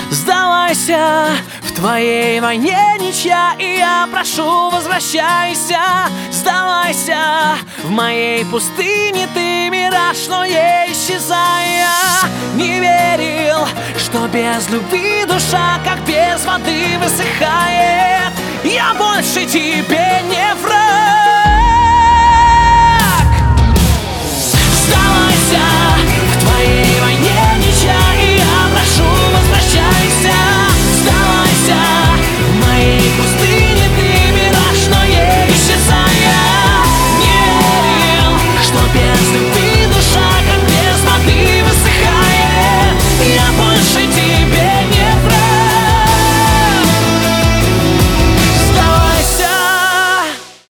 Сдавайся, в твоей войне ничья, и я прошу, возвращайся. Сдавайся, в моей пустыне ты мираж, но не исчезая. Не верил, что без любви душа, как без воды, высыхает. Я больше тебе не враг.